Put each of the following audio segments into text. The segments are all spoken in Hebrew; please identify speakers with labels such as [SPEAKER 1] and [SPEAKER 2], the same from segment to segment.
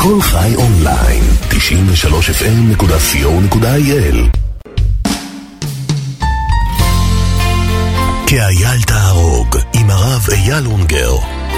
[SPEAKER 1] כל חי אונליין, 93fm.co.il. כאייל תהרוג עם הרב אייל אונגר.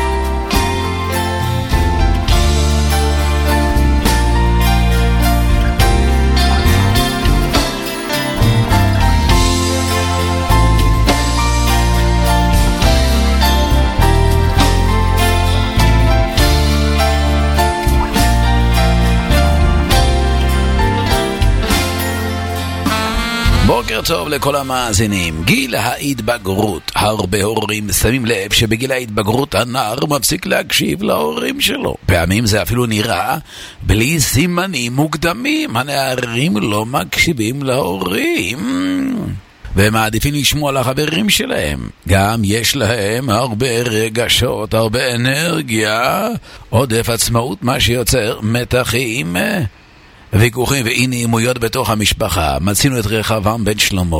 [SPEAKER 2] בוקר טוב לכל המאזינים. גיל ההתבגרות. הרבה הורים שמים לב שבגיל ההתבגרות הנער מפסיק להקשיב להורים שלו. פעמים זה אפילו נראה בלי סימנים מוקדמים. הנערים לא מקשיבים להורים והם מעדיפים לשמוע לחברים שלהם. גם יש להם הרבה רגשות, הרבה אנרגיה, עודף עצמאות, מה שיוצר מתחים, ויכוחים ואי נעימויות בתוך המשפחה. מצינו את רחבעם בן שלמה,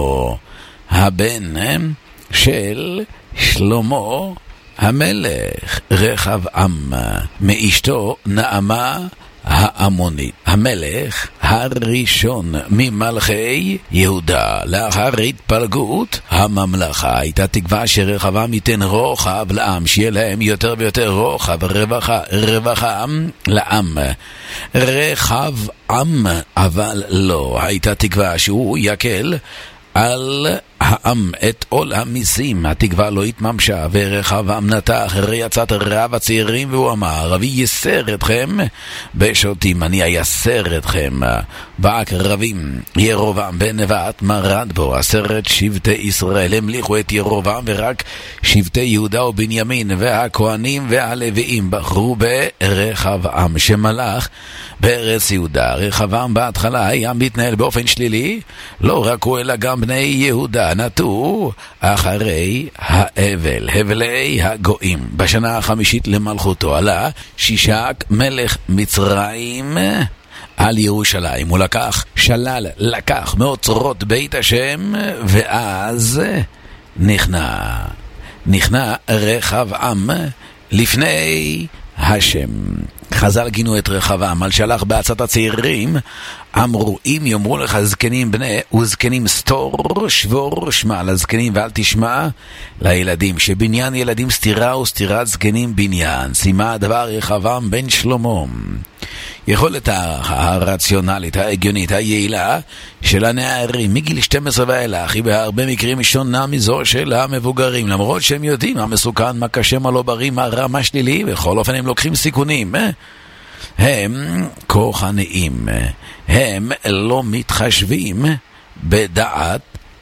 [SPEAKER 2] הבן של שלמה המלך. רחבעם מאשתו נעמה העמונית, המלך הראשון ממלכי יהודה. לאחר התפלגות הממלכה הייתה תקווה שרחבעם ייתן רוחב לעם, שיהיה להם יותר ויותר רוחב, רווחה לעם. רחבעם אבל לא, הייתה תקווה שהוא יקל על העם את עול המיסים. התקווה לא התממשה, ורחבעם נטע אחרי עצת רב הצעירים והוא אמר, אבי יסר אתכם בשוטים, אני אייסר אתכם בעקרבים. ירובעם בן נבט מרד בו 10 שבטי ישראל, המליכו את ירובעם, ורק שבטי יהודה ובנימין והכהנים והלוויים בחרו ברחבעם שמלך בארץ יהודה. רחבעם בהתחלה היה מתנהל באופן שלילי, לא רק הוא אלא גם בני יהודה נטו אחרי הבלי הגויים. בשנה החמישית למלכותו עלה שישק מלך מצרים על ירושלים. הוא לקח מאוצרות בית השם, ואז נכנע רחבעם לפני השם. חז"ל גינו את רחבעם על שהלך בעצת הצעירים, אמרו, אם יאמרו לך זקנים בני וזקנים סתור, שבור שמע לזקנים ואל תשמע לילדים, שבניין ילדים סתירה וסתירת זקנים בניין. שימה הדבר רחבעם בן שלמה. יכולת הרציונלית, ההגיונית, היעילה של הנערים מגיל 12 ואילך היא בהרבה מקרים שונה מזו של המבוגרים, למרות שהם יודעים מה מסוכן, מה קשה, מה לא בריא, מה רע, מה שלילי. בכל אופן הם לוקחים סיכונים. הם כוחניים, הם לא מתחשבים בדעת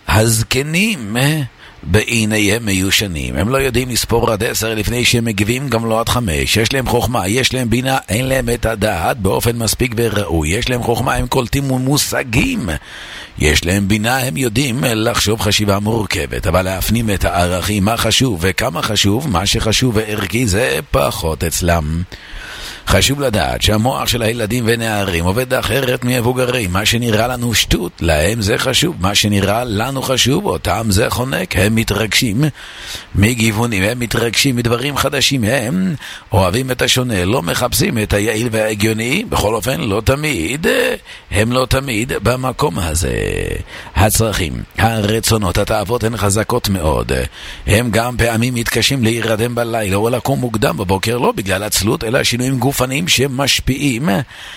[SPEAKER 2] הזקנים, בעיניהם מיושנים. הם לא יודעים לספור עד 10 לפני שהם מגיבים, גם לא עד 5. יש להם חוכמה, יש להם בינה, אין להם את הדעת באופן מספיק וראוי. יש להם חוכמה, הם קולטים ומושגים. יש להם בינה, הם יודעים לחשוב חשיבה מורכבת, אבל להפנים את הערכים, מה חשוב וכמה חשוב, מה שחשוב וערכי זה פחות אצלם. חשוב לדעת שהמוח של הילדים ונערים עובד אחרת מבוגרים. מה שנראה לנו שטות, להם זה חשוב. מה שנראה לנו חשוב, אותם זה חונק. הם מתרגשים מגיוונים, הם מתרגשים מדברים חדשים, הם אוהבים את השונה, לא מחפשים את היעיל וההגיוני. בכל אופן, לא תמיד, הם לא תמיד במקום הזה. הצרכים, הרצונות, התאוות הן חזקות מאוד. הם גם פעמים מתקשים להירדם בלילה או לקום מוקדם בבוקר, לא בגלל עצלות, אלא שינויים גופניים שמשפיעים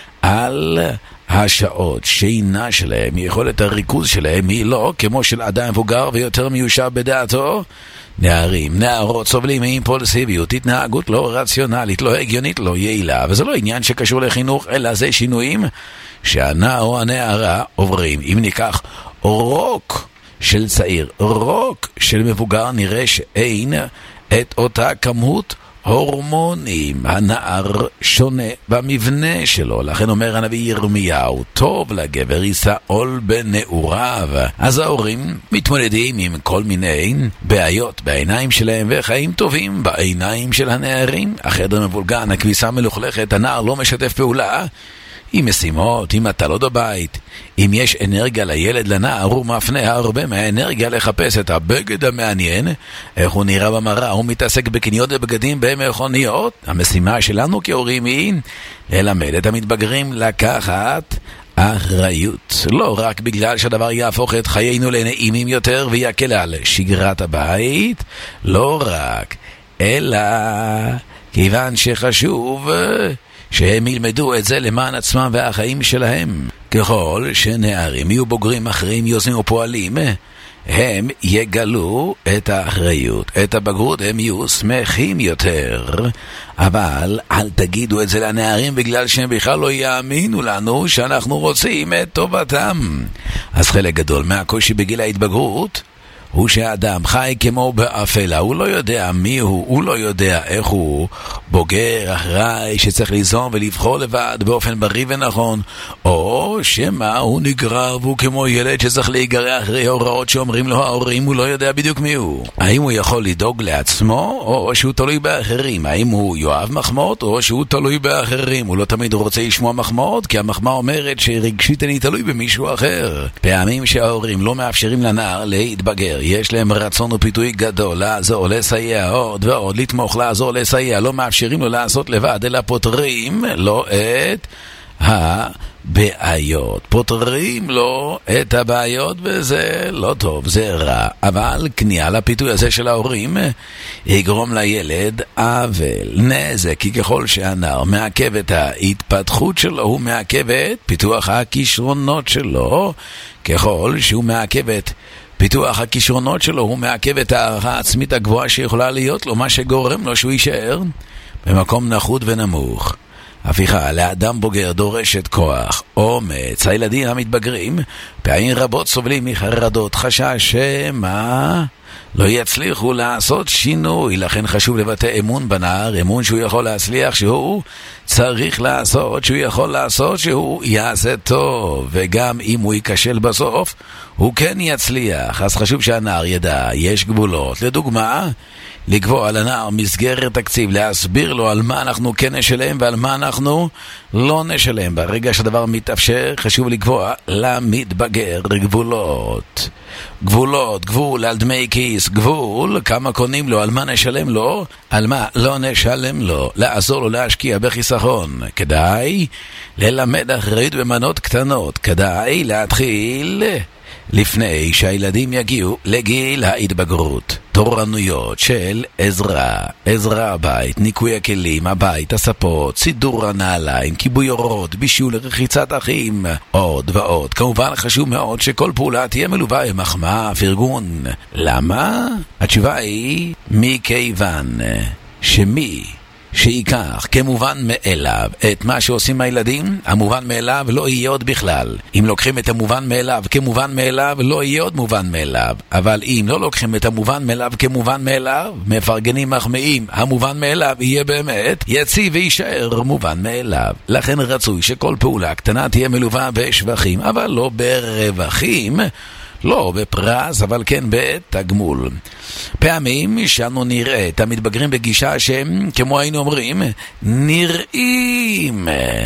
[SPEAKER 2] על השעות שינה שלהם. יכולת הריכוז שלהם היא לא כמו של אדם מבוגר ויותר מיושב בדעתו. נערות סובלים מאימפולסיביות, התנהגות לא רציונלית, לא הגיונית, לא יעילה, וזה לא עניין שקשור לחינוך, אלא זה שינויים שהנער או הנערה עוברים. אם ניקח רוק של צעיר, רוק של מבוגר, נראה שאין את אותה כמות הורמונים. הנער שונה במבנה שלו, לכן אומר הנביא ירמיהו, טוב לגבר יישא עול בנעוריו. אז ההורים מתמודדים עם כל מיני בעיות בעיניים שלהם וחיים טובים בעיניים של הנערים. החדר מבולגן, הכביסה מלוכלכת, הנער לא משתף פעולה עם משימות, עם מטלות בבית. אם יש אנרגיה לילד, לנער, הוא מפנה הרבה מהאנרגיה לחפש את הבגד המעניין, איך הוא נראה במראה, הוא מתעסק בקניות ובגדים במכוניות. המשימה שלנו כהורים היא ללמד את המתבגרים לקחת אחריות, לא רק בגלל שהדבר יהפוך את חיינו לנעימים יותר ויקל על שגרת הבית, לא רק, אלא כיוון שחשוב שהם ילמדו את זה למען עצמם והחיים שלהם. ככל שנערים יהיו בוגרים אחרים, יוזמים ופועלים, הם יגלו את האחריות, את הבגרות, הם יהיו שמחים יותר. אבל אל תגידו את זה לנערים בגלל שהם בכלל לא יאמינו לנו שאנחנו רוצים את טובתם. אז חלק גדול מהקושי בגיל ההתבגרות הוא שהאדם חי כמו באפלה, הוא לא יודע מי הוא לא יודע איך הוא בוגר, אחראי, שצריך ליזום ולבחור לבד באופן בריא ונכון, או שמה הוא נגרר והוא כמו ילד שצריך להיגרר אחרי הוראות שאומרים לו ההורים, הוא לא יודע בדיוק מי הוא. האם הוא יכול לדאוג לעצמו, או שהוא תלוי באחרים? האם הוא יאהב מחמאות, או שהוא תלוי באחרים? הוא לא תמיד רוצה לשמוע מחמאות, כי המחמאה אומרת שרגשית אני תלוי במישהו אחר. פעמים שההורים לא מאפשרים לנער להתבגר, יש להם רצון ופיתוי גדול לעזור, לסייע עוד ועוד, לתמוך, לעזור, לסייע, לא מאפשרים לו לעשות לבד, אלא פותרים לו את הבעיות, פותרים לו את הבעיות, וזה לא טוב, זה רע. אבל כניעה לפיתוי הזה של ההורים יגרום לילד עוול, נזק, כי ככל שהנער מעכב את ההתפתחות שלו, הוא מעכב את פיתוח הכישרונות שלו. ככל שהוא מעכב את פיתוח הכישרונות שלו, הוא מעכב את הערכה העצמית הגבוהה שיכולה להיות לו, מה שגורם לו שהוא יישאר במקום נחות ונמוך. הפיכה לאדם בוגר דורשת כוח, אומץ. הילדים המתבגרים פעמים רבות סובלים מחרדות, חשש שמה לא יצליחו לעשות שינוי. לכן חשוב לבטא אמון בנער, אמון שהוא יכול להצליח, שהוא צריך לעשות, שהוא יכול לעשות, שהוא יעשה טוב, וגם אם הוא ייכשל בסוף הוא כן יצליח. אז חשוב שהנער ידע, יש גבולות. לדוגמה, לקבוע לנער מסגרת תקציב, להסביר לו על מה אנחנו כן נשלם ועל מה אנחנו לא נשלם. ברגע שהדבר מתאפשר, חשוב לקבוע למתבגר גבולות. גבולות, גבול על דמי כיס, גבול כמה קונים לו, על מה נשלם לו, על מה לא נשלם לו, לעזור לו להשקיע בחיסכון. כדאי ללמד אחריות במנות קטנות, כדאי להתחיל לפני שהילדים יגיעו לגיל ההתבגרות. תורנויות של עזרה הבית, ניקוי הכלים, הבית, הספות, סידור הנעליים, כיבוי אורות, בישול, רחיצת אחים, עוד ועוד. כמובן חשוב מאוד שכל פעולה תהיה מלווה במחמאה, פרגון. למה? התשובה היא מכיוון שמי שיקח כמובן מאליו את מה שעושים הילדים, המובן מאליו לא יהיה עוד בכלל. אם לוקחים את המובן מאליו כמובן מאליו, לא יהיה עוד מובן מאליו. אבל אם לא לוקחים את המובן מאליו כמובן מאליו, מפרגנים מחמאים, המובן מאליו יהיה באמת יציב ויישאר מובן מאליו. לכן רצוי שכל פעולה קטנה תהיה מלווה בשבחים, אבל לא ברווחים, לא בפרס, אבל כן בתגמול. פעמים שאנו נראה את המתבגרים בגישה שהם, כמו היינו אומרים, נראים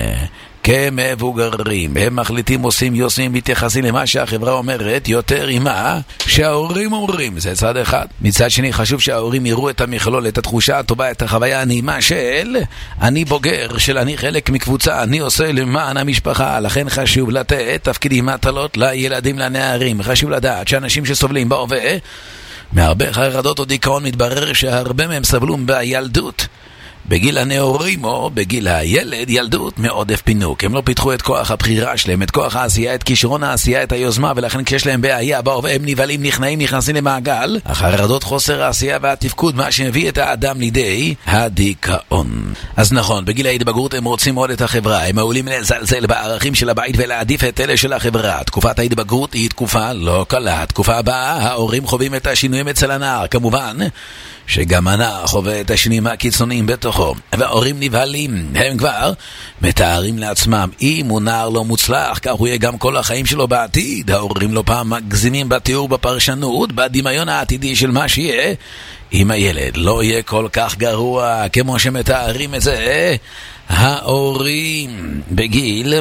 [SPEAKER 2] כמבוגרים. הם מחליטים, עושים, יוסים, מתייחסים למה שהחברה אומרת יותר עם מה שההורים אומרים. זה צד אחד. מצד שני חשוב שההורים יראו את המכלול, את התחושה הטובה, את החוויה הנעימה של אני בוגר, של אני חלק מקבוצה, אני עושה למען המשפחה. לכן חשוב לתת תפקידים מטלות לילדים, לנערים. חשוב לדעת שאנשים שסובלים בהווה מהרבה חרדות או דיכאון, מתברר שהרבה מהם סבלו בילדות, בגיל הנעורים או בגיל הילד, ילדות מעודף פינוק. הם לא פיתחו את כוח הבחירה שלהם, את כוח העשייה, את כישרון העשייה, את היוזמה, ולכן כשיש להם בעיה בהווה הם נבלים, נכנעים, נכנסים למעגל החרדות, חוסר העשייה והתפקוד, מה שמביא את האדם לידי הדיכאון. אז נכון, בגיל ההתבגרות הם רוצים מאוד את החברה, הם מעולים לזלזל בערכים של הבית ולהעדיף את אלה של החברה. תקופת ההתבגרות היא תקופה לא קלה. תקופה הבאה ההורים חווים את השינויים אצל הנער, כמובן שגם הנער חווה את השינויים הקיצוניים בתוכו, וההורים נבהלים. הם כבר מתארים לעצמם, אם הוא נער לא מוצלח, כך הוא יהיה גם כל החיים שלו בעתיד. ההורים לא פעם מגזימים בתיאור, בפרשנות, בדמיון העתידי של מה שיהיה אם הילד לא יהיה כל כך גרוע כמו שמתארים את זה ההורים בגיל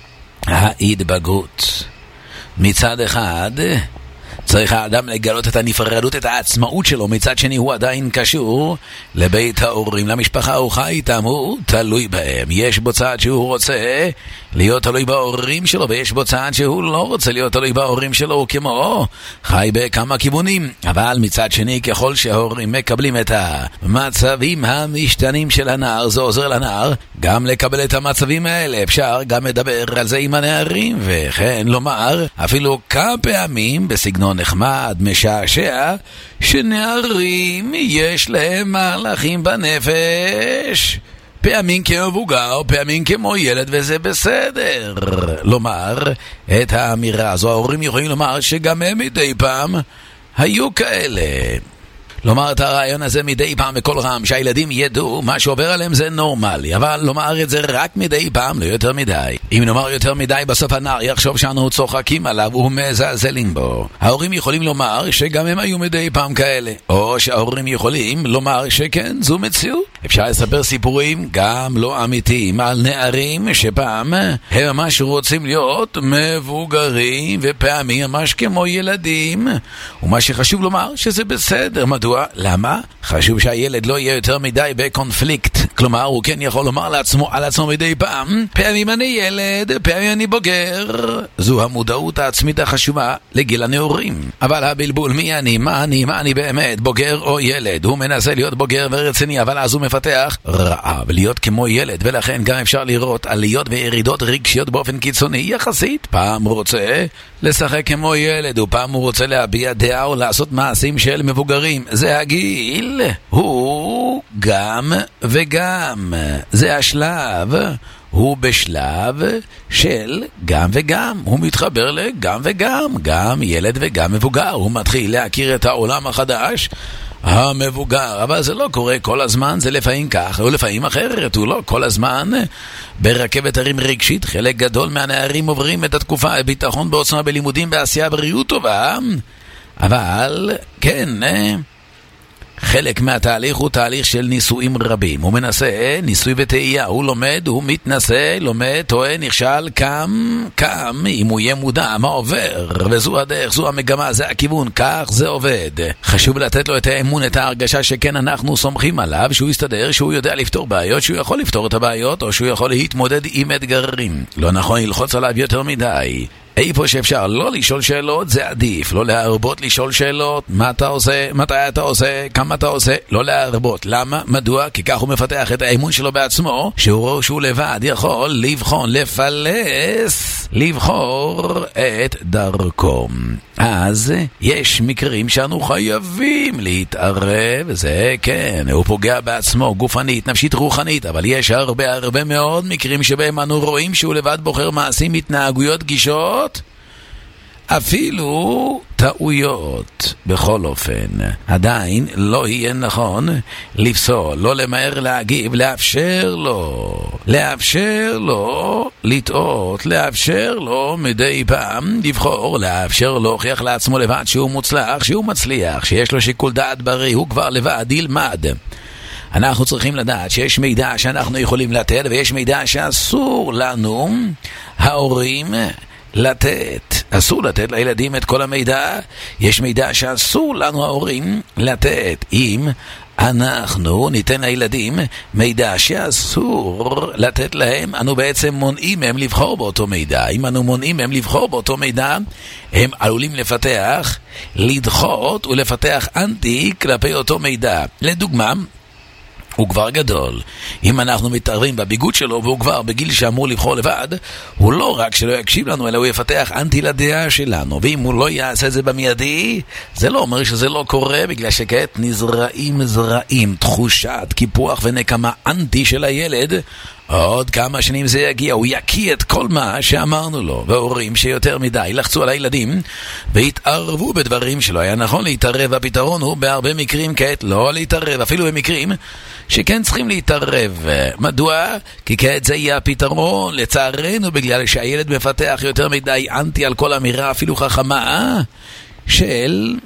[SPEAKER 2] ההתבגרות. מצד אחד צריך האדם לגלות את הנפרדות, את העצמאות שלו, מצד שני הוא עדיין קשור לבית ההורים, למשפחה, הוא חי איתם, הוא תלוי בהם. יש בו צד שהוא רוצה להיות תלוי בהורים שלו, ויש בו צד שהוא לא רוצה להיות תלוי בהורים שלו, הוא כמו חי בכמה כיוונים. אבל מצד שני, ככל שההורים מקבלים את המצבים המשתנים של הנער, זה עוזר לנער גם לקבל את המצבים האלה. אפשר גם לדבר על זה עם הנערים, וכן לומר אפילו כמה פעמים בסגנון נחמד, משעשע, שנערים יש להם מהלכים בנפש, פעמים כמבוגר, פעמים כמו ילד, וזה בסדר לומר את האמירה הזו. ההורים יכולים לומר שגם הם מדי פעם היו כאלה. לומר את הרעיון הזה מדי פעם בכל רם, שהילדים ידעו מה שעובר עליהם זה נורמלי, אבל לומר את זה רק מדי פעם, לא יותר מדי. אם נאמר יותר מדי, בסוף הנער יחשוב שאנו צוחקים עליו ומזלזלים בו. ההורים יכולים לומר שגם הם היו מדי פעם כאלה, או שההורים יכולים לומר שכן, זו מציאות. אפשר לספר סיפורים גם לא אמיתיים על נערים שפעם הם ממש רוצים להיות מבוגרים, ופעמים ממש כמו ילדים, ומה שחשוב לומר שזה בסדר. מדוע? למה? חשוב שהילד לא יהיה יותר מדי בקונפליקט. כלומר, הוא כן יכול לומר על עצמו מדי פעם, פעמים אני ילד, פעמים אני בוגר. זו המודעות העצמית החשובה לגיל הנעורים. אבל הבלבול, מי אני? מה אני באמת? בוגר או ילד? הוא מנסה להיות בוגר ורציני, אבל אז הוא מפתח רעב להיות כמו ילד, ולכן גם אפשר לראות עליות וירידות רגשיות באופן קיצוני יחסית. פעם הוא רוצה לשחק כמו ילד, ופעם הוא רוצה להביע דעה או לעשות מעשים של מבוגרים. זה הגיל, הוא גם וגם. זה השלב, הוא בשלב של גם וגם. הוא מתחבר לגם וגם, גם ילד וגם מבוגר. הוא מתחיל להכיר את העולם החדש המבוגר, אבל זה לא קורה כל הזמן, זה לפעמים כך ולפעמים אחרת. הוא לא כל הזמן ברכבת הרים רגשית. חלק גדול מהנערים עוברים את התקופה ביטחון בעוצמה בלימודים, בעשייה, בריאות טובה, אבל כן, חלק מהתהליך הוא תהליך של ניסויים רבים. הוא מנסה ניסוי וטעייה, הוא לומד, הוא מתנסה, לומד, טועה, נכשל, קם, אם הוא יהיה מודע מה עובר, וזו הדרך, זו המגמה, זה הכיוון, כך זה עובד. חשוב לתת לו את האמון, את ההרגשה שכן אנחנו סומכים עליו, שהוא יסתדר, שהוא יודע לפתור בעיות, שהוא יכול לפתור את הבעיות, או שהוא יכול להתמודד עם אתגרים. לא נכון ללחוץ עליו יותר מדי. איפה שאפשר לא לשאול שאלות זה עדיף, לא להרבות לשאול שאלות. מה אתה עושה? מתי אתה עושה? כמה אתה עושה? לא להרבות. למה? מדוע? כי כך הוא מפתח את האמון שלו בעצמו, שהוא לבד יכול לבחון, לפלס, לבחור את דרכו. אז יש מקרים שאנו חייבים להתערב, זה כן, הוא פוגע בעצמו גופנית, נפשית, רוחנית, אבל יש הרבה מאוד מקרים שבהם אנו רואים שהוא לבד בוחר מעשים, התנהגויות, גישות, אפילו טעויות. בכל אופן, עדיין לא יהיה נכון לפסול, לא למהר להגיב, לאפשר לו לטעות, לאפשר לו מדי פעם לבחור, לאפשר לו להוכיח לעצמו לבד שהוא מוצלח, שהוא מצליח, שיש לו שיקול דעת בריא, הוא כבר לבד ילמד. אנחנו צריכים לדעת שיש מידע שאנחנו יכולים לתת, ויש מידע שאסור לנו, ההורים, לתת. אסור לתת לילדים את כל המידע. יש מידע שאסור לנו ההורים לתת. אם אנחנו ניתן לילדים מידע שאסור לתת להם, אנו בעצם מונעים מהם לבחור באותו מידע. אם אנו מונעים מהם לבחור באותו מידע, הם עלולים לפתח, לדחות ולפתח אנטי כלפי אותו מידע. לדוגמה, הוא כבר גדול. אם אנחנו מתערבים בביגוד שלו והוא כבר בגיל שאמור לבחור לבד, הוא לא רק שלא יקשיב לנו, אלא הוא יפתח אנטי לדעה שלנו. ואם הוא לא יעשה את זה במיידי, זה לא אומר שזה לא קורה, בגלל שכעת נזרעים זרעים, תחושת קיפוח ונקמה אנטי של הילד. עוד כמה שנים זה יגיע, הוא יקיא את כל מה שאמרנו לו. והורים שיותר מדי לחצו על הילדים והתערבו בדברים שלא היה נכון להתערב. הפתרון הוא בהרבה מקרים כעת לא להתערב, אפילו במקרים שכן צריכים להתערב. מדוע? כי כעת זה יהיה הפתרון, לצערנו, בגלל שהילד מפתח יותר מדי אנטי על כל אמירה אפילו חכמה של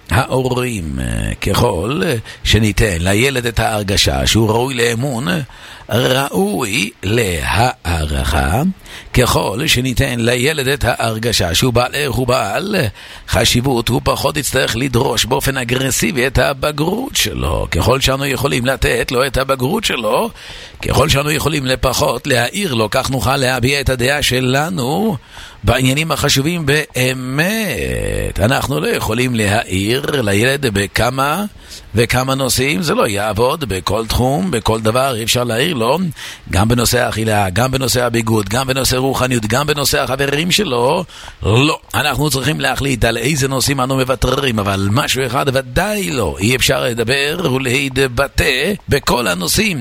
[SPEAKER 2] ההורים, ככל שניתן לילד את ההרגשה שהוא ראוי לאמון, ראוי להערכה, ככל שניתן לילד את ההרגשה שהוא בעל ערך ובעל חשיבות, הוא פחות יצטרך לדרוש באופן אגרסיבי את הבגרות שלו. ככל שאנו יכולים לתת לו את הבגרות שלו, ככל שאנו יכולים לפחות להעיר לו, כך נוכל להביע את הדעה שלנו בעניינים החשובים באמת. אנחנו לא יכולים להעיר לילד בכמה וכמה נושאים, זה לא יעבוד בכל תחום, בכל דבר, אי אפשר להעיר לו, גם בנושא האכילה, גם בנושא הביגוד, גם בנושא רוחניות, גם בנושא החברים שלו. לא, אנחנו צריכים להחליט על איזה נושאים אנו מוותרים, אבל משהו אחד ודאי לא, אי אפשר לדבר ולהתבטא בכל הנושאים.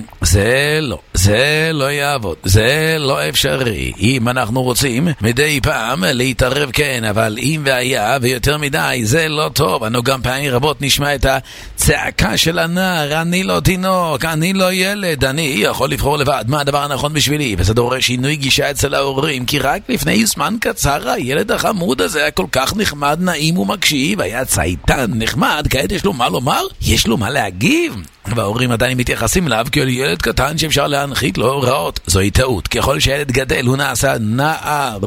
[SPEAKER 2] זה לא יעבוד, זה לא אפשרי. אם אנחנו רוצים מדי פעם להתערב, כן, אבל אם והיה ויותר מדי, זה לא טוב. אנו גם פעמים רבות נשמע את הצעקה של הנער, אני לא תינוק, אני לא ילד, אני יכול לבחור לבד מה הדבר הנכון בשבילי, וזה דורש שינוי גישה אצל ההורים, כי רק לפני זמן קצר הילד החמוד הזה היה כל כך נחמד, נעים ומקשיב, היה צייתן נחמד, כעת יש לו מה לומר, יש לו מה להגיב, וההורים עדיין מתייחסים אליו כאל ילד קטן שאפשר להנחית לו הוראות. זוהי טעות. ככל שהילד גדל הוא נעשה נער,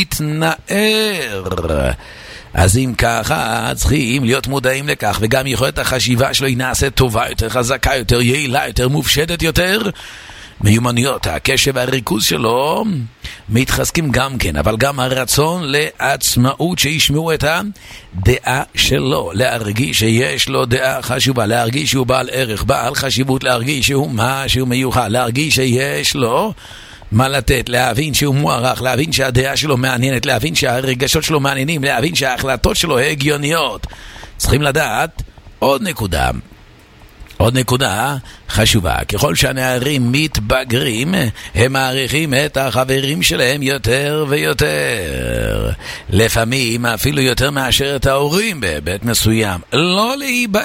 [SPEAKER 2] מתנער. אז אם ככה צריכים להיות מודעים לכך, וגם יכולת החשיבה שלו היא נעשית טובה יותר, חזקה יותר, יעילה יותר, מופשטת יותר. מיומנויות הקשב והריכוז שלו מתחזקים גם כן, אבל גם הרצון לעצמאות שישמעו את הדעה שלו, להרגיש שיש לו דעה חשובה, להרגיש שהוא בעל ערך, בעל חשיבות, להרגיש שהוא משהו מיוחד, להרגיש שיש לו מה לתת, להבין שהוא מוערך, להבין שהדעה שלו מעניינת, להבין שהרגשות שלו מעניינים, להבין שההחלטות שלו הגיוניות. צריכים לדעת עוד נקודה חשובה, ככל שהנערים מתבגרים, הם מעריכים את החברים שלהם יותר ויותר. לפעמים אפילו יותר מאשר את ההורים בהיבט מסוים. לא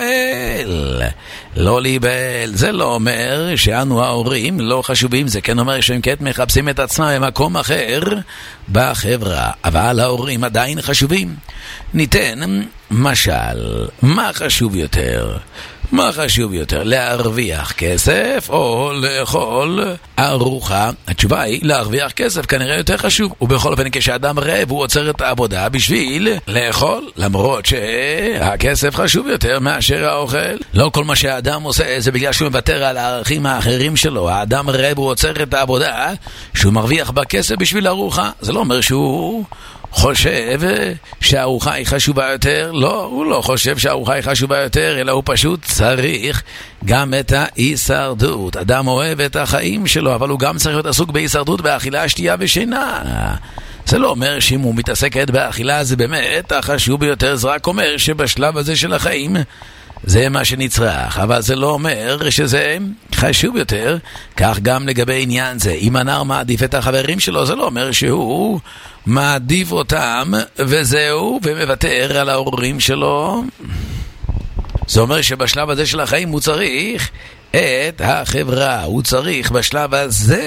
[SPEAKER 2] להיבהל. זה לא אומר שאנו ההורים לא חשובים, זה כן אומר שהם כעת מחפשים את עצמם במקום אחר בחברה. אבל ההורים עדיין חשובים. ניתן משל, מה חשוב יותר? מה חשוב יותר, להרוויח כסף או לאכול ארוחה? התשובה היא, להרוויח כסף כנראה יותר חשוב. ובכל אופן, כשאדם רעב הוא עוצר את העבודה בשביל לאכול, למרות שהכסף חשוב יותר מאשר האוכל. לא כל מה שהאדם עושה זה בגלל שהוא מוותר על הערכים האחרים שלו. האדם רעב הוא עוצר את העבודה שהוא מרוויח בכסף בשביל ארוחה. זה לא אומר שהוא חושב שהארוחה היא חשובה יותר. לא, הוא לא חושב שהארוחה היא חשובה יותר, אלא הוא פשוט צריך גם את ההישרדות. אדם אוהב את החיים שלו, אבל הוא גם צריך להיות עסוק בהישרדות, באכילה, שתייה ושינה. זה לא אומר שאם הוא מתעסקת באכילה זה באמת החשוב ביותר, זה רק אומר שבשלב הזה של החיים זה מה שנצרך, אבל זה לא אומר שזה חשוב יותר. כך גם לגבי עניין זה, אם הנער מעדיף את החברים שלו, זה לא אומר שהוא מעדיף אותם וזהו, ומוותר על ההורים שלו. זה אומר שבשלב הזה של החיים הוא צריך את החברה, הוא צריך בשלב הזה,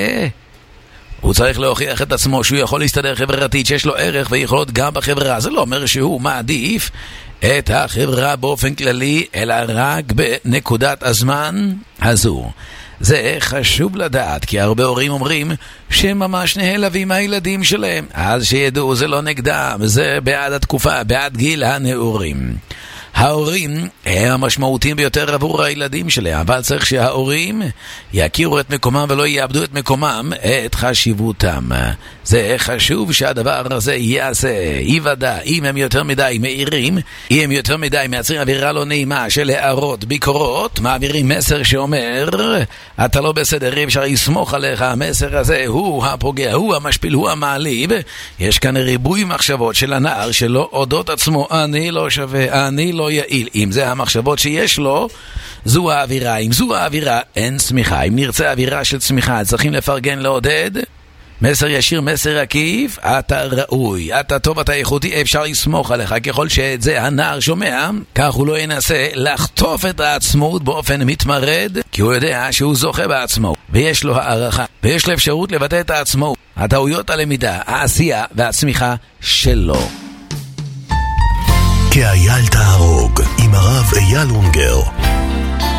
[SPEAKER 2] הוא צריך להוכיח את עצמו שהוא יכול להסתדר חברתית, שיש לו ערך ויכולות גם בחברה. זה לא אומר שהוא מעדיף את החברה באופן כללי, אלא רק בנקודת הזמן הזו. זה חשוב לדעת, כי הרבה הורים אומרים שהם ממש נעלבים מהילדים שלהם. אז שידעו, זה לא נגדם, זה בעד התקופה, בעד גיל הנעורים. ההורים הם המשמעותיים ביותר עבור הילדים שלהם, אבל צריך שההורים יכירו את מקומם ולא יאבדו את מקומם, את חשיבותם. זה חשוב שהדבר הזה יעשה, יוודא. אם הם יותר מדי מאירים, אם הם יותר מדי מייצרים אווירה לא נעימה של הערות, ביקורות, מעבירים מסר שאומר אתה לא בסדר, אפשר לסמוך עליך, המסר הזה הוא הפוגע, הוא המשפיל, הוא המעליב. יש כאן ריבוי מחשבות של הנער שלא אודות עצמו, אני לא שווה, אני לא יעיל. אם זה המחשבות שיש לו, זו האווירה. אם זו האווירה, אין צמיחה. אם נרצה אווירה של צמיחה, צריכים לפרגן, לעודד. מסר ישיר, מסר עקיף, אתה ראוי, אתה טוב, אתה איכותי, אפשר לסמוך עליך. ככל שאת זה הנער שומע, כך הוא לא ינסה לחטוף את העצמאות באופן מתמרד, כי הוא יודע שהוא זוכה בעצמו, ויש לו הערכה, ויש לו אפשרות לבטא את העצמאות, הטעויות הלמידה, העשייה והצמיחה שלו.
[SPEAKER 1] כאייל תהרוג עם הרב אייל אונגר.